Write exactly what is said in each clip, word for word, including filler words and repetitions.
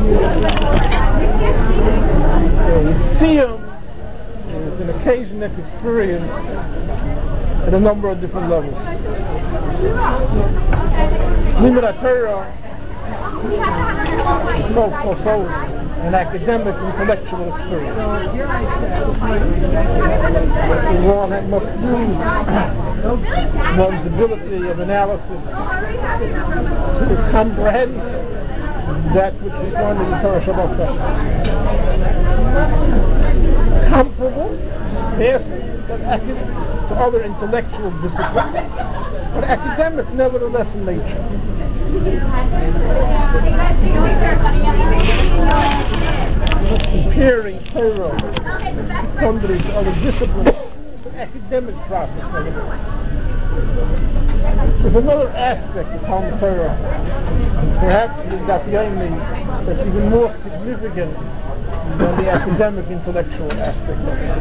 Uh, Siyum is an occasion that's experienced at a number of different levels. Limud Torah is so, also an academic, intellectual experience. One that must use one's ability of analysis to comprehend that which is found in the Torah Shabbat. Comparable, passing to other intellectual disciplines, but academic nevertheless in nature. Comparing Torah to other disciplines, it's an academic process nevertheless. There's another aspect of Talmud Torah, and perhaps the Daf Yomi, that's even more significant than the academic intellectual aspect of it.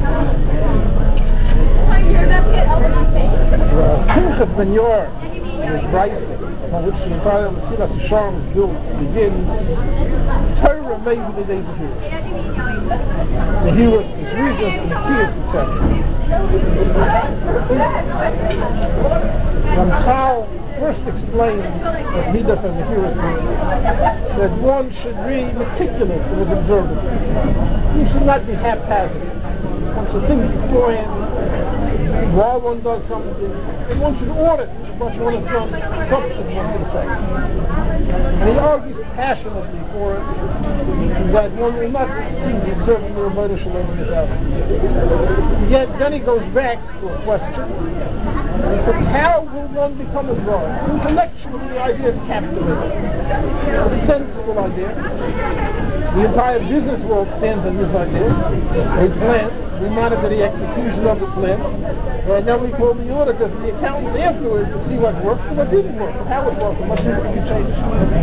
Uh, Pinchas Ben Yor, his Brisa, on which the entire Mesilas Yesharim is built, begins, Torah made in the days of Hiras. The Hiras, the Zrizas, and the Kiyas, et cetera. Ramchal first explains that Midas as a Hiras is that one should be meticulous in his observance. He should not be haphazard. One should think beforehand while one does something, and one should audit what one has done subsequent to the fact. And he argues passionately for it, that one will not succeed in serving the Rebbeinu Shalom without it. Yet then he goes back to a question, and he says, how will one become a drug? Intellectually, the idea is captivating. It's a sensible idea. The entire business world stands on this idea. A plan, we monitor the execution of the plan, and then we call the auditors and the accountants afterwards to see what works and what didn't work, and how it works, and what needs to be changed.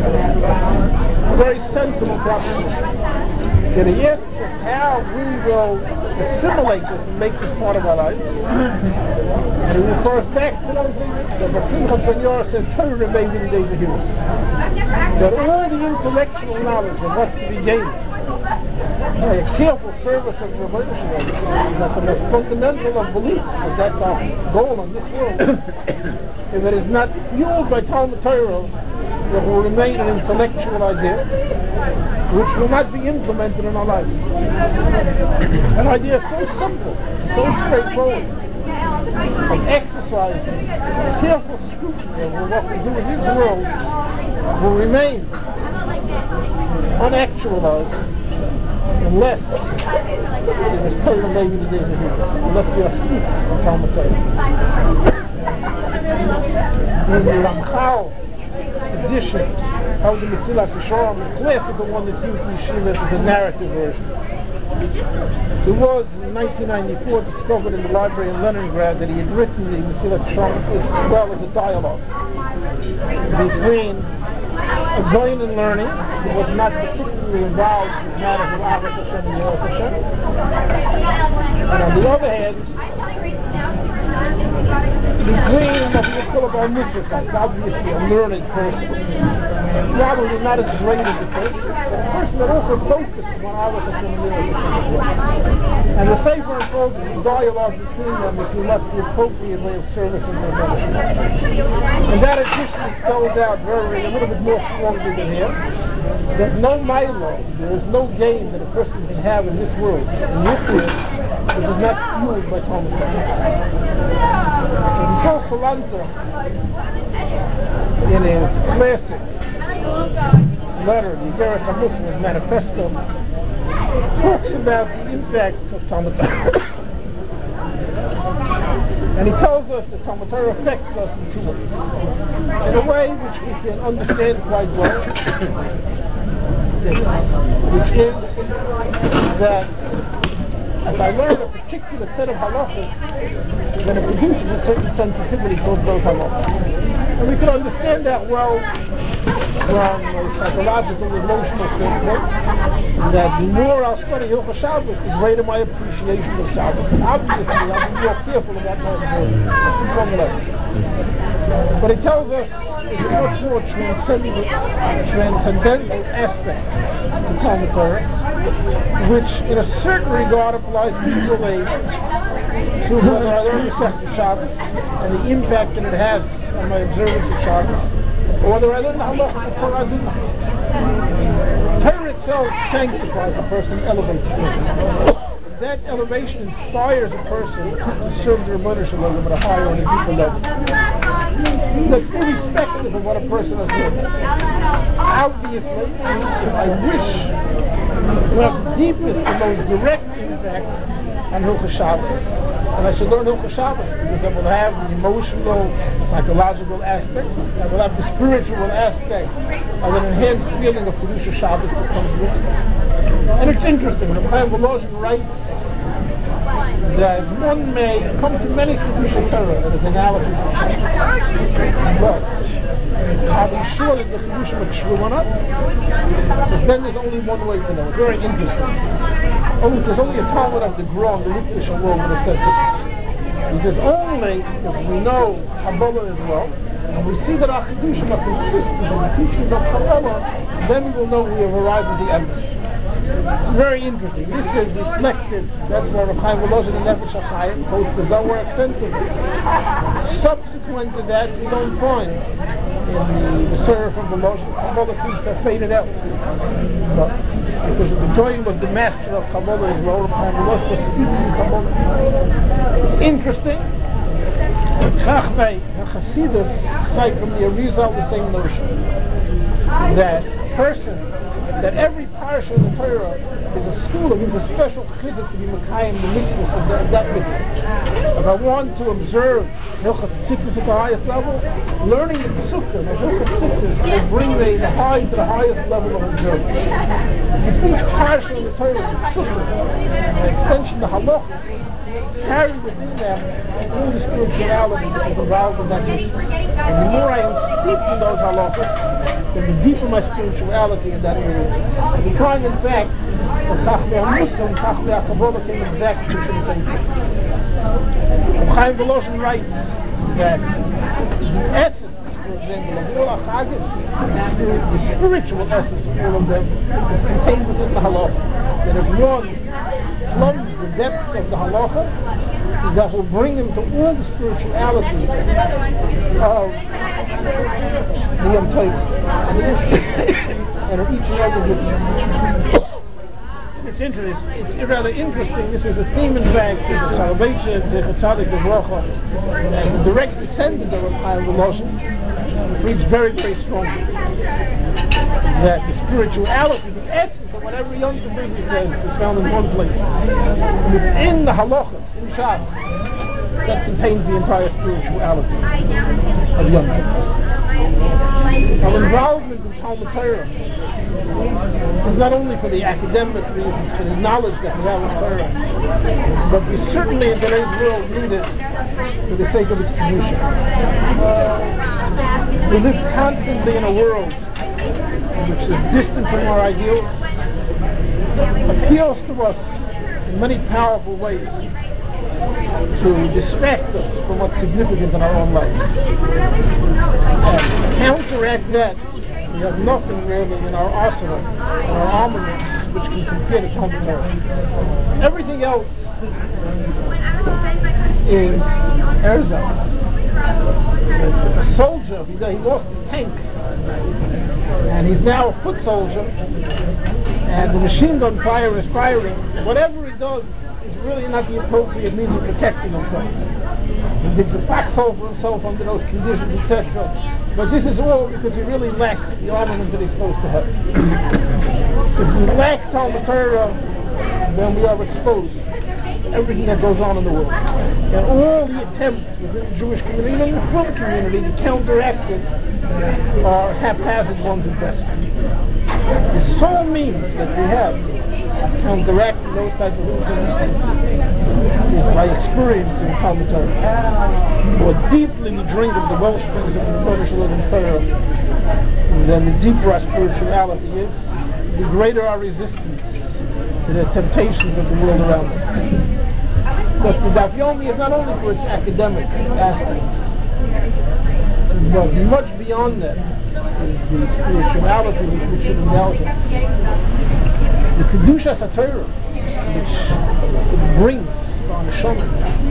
A very sensible proposition. And he asks us how we will assimilate this and make this part of our life. And he refers back to those things that Pinchas Ben Yor said Torah remained in the days of Hiras. That all the intellectual knowledge of what's to be gained by a careful service of the Rebbeinu Shalom, that's the most fundamental of beliefs, and that's our goal in this world. If it is not fueled by Talmud Torah, it will remain an intellectual idea which will not be implemented in our lives. An idea so simple, so straightforward, of exercising careful scrutiny over what we do in this world will remain unactualized unless it is Torah made in the days of Hiras, unless we are steeped in Talmud Torah. In the Ramchal edition of the Mesilas Yesharim, the classical one that's used in Yeshivas is a narrative version. It was in nineteen ninety-four discovered in the library in Leningrad that he had written the Mesilas Yesharim as well as a dialogue between a going and learning who was not particularly involved in matters of Ahavas Hashem and Yeros Hashem, and on the other hand, between what we would call a Musafite, obviously a learned person, probably not as great as the first, but a person that also focused on Ahavas Hashem and Yeros Hashem as well. And the Sefer unfolds the dialogue between them if you must the appropriate way of servicing their Rebbeinu. And that addition spells out very, a little bit more strongly than here, that no milo, there is no gain that a person can have in this world, in this world, that is not fueled by Talmud Torah. And so Salanter, in his classic letter, the Zeres HaMuslim Manifesto, talks about the impact of Talmud Torah. And he tells us that Talmud Torah affects us in two ways. In a way which we can understand quite well, which is that if I learn a particular set of halachas, then it produces a certain sensitivity towards those halachas. And we can understand that well from a psychological, emotional standpoint, that the more I'll study Hilchos Shabbos, the greater my appreciation of Shabbos. And obviously, I'll be more careful about my words. But he tells us there's a much more transcendental, transcendental aspect to Talmud Torah, which in a certain regard applies to equal age to whether I learn the Sefton Shabbos and the impact that it has on my observance of Shabbos, or whether I learn the Halachas before I do not. Torah itself sanctifies a person, elevates a person. That elevation inspires a person to serve the Rebbeinu Shalom at a higher and a deeper level. That's irrespective of what a person has done. Obviously, if I wish to have the deepest and most direct impact on Hilchos Shabbos, and I should learn Hilchos Shabbos because I will have the emotional, psychological aspects, I will have the spiritual aspect of an enhanced feeling of Kedusha Shabbos that comes with it. And it's interesting, when Chaim Volozhin writes that one may come to many Kedusha Torah in his analysis of Shabbos, but are we sure that the Kedusha is true or not? So then there's only one way to know. It's very interesting. Only, there's only a Talmud of the Gra, the Rikdish Shalom, that says it. He says only if we know Kabbalah as well, and we see that our Kedushim are consistent in the teachings of Kabbalah, then we will know we have arrived at the end. It's very interesting. This is reflected. That's why Rav Chaim Volozhin and Nefesh HaChaim quotes the Zohar extensively. Subsequent to that, we don't find in the, the Surah from Volozhin. Kabbalah seems to have faded out. But because of the joy of the master of Kabbalah is Rav Chaim Volozhin was steeped in Kabbalah. It's interesting. Trachmei HaChasidus cite from the Arizal the same notion that person. That every parsha of the Torah is a school that gives a special chiddush to be Mekayim the mitzvahs of that, that mitzvah. If I want to observe Hilchos Tzitzis at the highest level, learning the Pesukah of Hilchos Tzitzis will bring the, the high to the highest level of observance. If each parsha of the Torah is a Pesukah, an extension to Halachos, carry within them all the spirituality that is involved in that mitzvah. And the more I am steeped in those halachas, then the deeper my spirituality in that area. And we find, in fact, that Chachmei HaMussar and Chachmei HaKabbalah came exactly to the same thing. Chaim Volozhin writes that the essence, for example, of all Achagim, the spiritual essence of all of them, is contained within the halacha. That if one plumbs the depths of the halacha, that will bring him to all the spirituality of the Yom Tov and of each and every mitzvah. It's interesting. It's rather interesting. This is a theme, in fact, in the Salvation, the Tzadik B'Bracha, and the direct descendant of Chaim Volozhin reads very, very strongly that the spirituality, the essence of what every Yom Tov says, is found in one place. Within the halachas, in Shas, that contains the entire spirituality of Yom Tov. Our involvement in Talmud Torah is not only for the academic reasons, for the knowledge that we have of Torah, but we certainly in today's world need it for the sake of its kedusha. We live constantly in a world which is distant from our ideals, appeals to us in many powerful ways to distract us from what's significant in our own lives. And to counteract that, we have nothing really in our arsenal, in our armaments, which can compare to Talmud Torah. Everything else is erzatz. A soldier, he lost his tank, and he's now a foot soldier, and the machine gun fire is firing. Whatever he does is really not the appropriate means of protecting himself. He digs a foxhole for himself under those conditions, et cetera. But this is all because he really lacks the armament that he's supposed to have. If we lack Talmud Torah, then we are exposed to everything that goes on in the world. And all the attempts within the Jewish community and the Muslim community to counteract it are haphazard ones at best. The sole means that we have to counteract those types of influences is by experiencing Talmud Torah. The more deeply we drink of the wellsprings of the Rebbeinu Shalom Torah, then the deeper our spirituality is, the greater our resistance to the temptations of the world around us. Because the Daf Yomi is not only for its academic aspects, But much beyond that is the spirituality which it endows us. The Kedushas HaTorah, which it brings on the Neshama,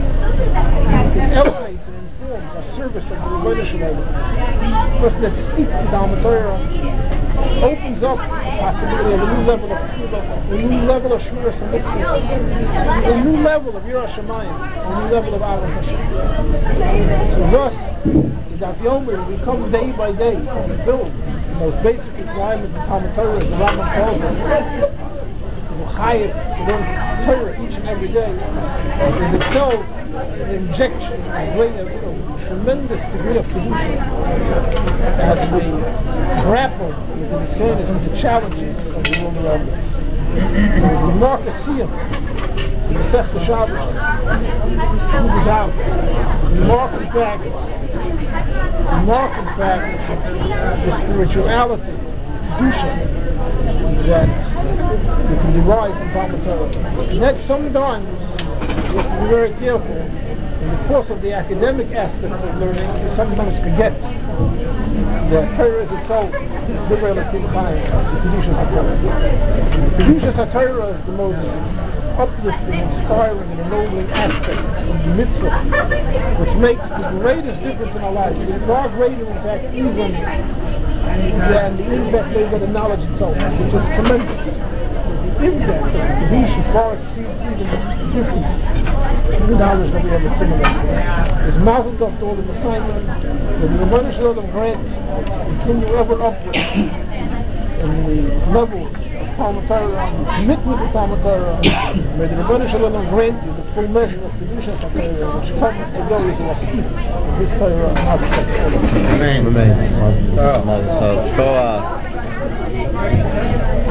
it elevates and informs our service of the Rebbeinu Shalom. The person that speaks to Talmud Torah opens up the possibility of a new level of a new level of Shmiras HaMitzvah, a new level of Yirah Shamayim, a new level of Ahavas Hashem. So thus, the Daf Yomi, we come day by day to build the most basic requirements of Talmud Torah, as the Rambam calls it. Chayev to learn Torah each and every day is itself an injection, a great, a, a tremendous degree of kedusha as we grapple with the insanity and the challenges of the world around us. The Marcus Siyam, the Masechta Shabbos, proves out the marking fact, the marking fact, the spirituality, kedusha, that you can derive from Talmud Torah. And that sometimes you have to be very careful in the course of the academic aspects of learning. You sometimes forget that Torah is itself the relative time, the Kedushas HaTorah. The Kedushas HaTorah is the most uplifting, inspiring, and ennobling aspect of the mitzvah, which makes the greatest difference in our lives. It's far greater, in fact, even than the impact of the knowledge itself, which is tremendous. The impact of the Kedusha far exceeds even the difference in the knowledge that we have assimilated. There's mazel tov to all the assignments that the Rebbeinu Shalom grant continue ever upward in the levels of Talmud Torah, and the commitment to Talmud Torah. May the Rebbeinu Shalom grant you the full measure of Kedushas HaTorah, which comes to glory to us of this Torah and Amen. Amen. Amen.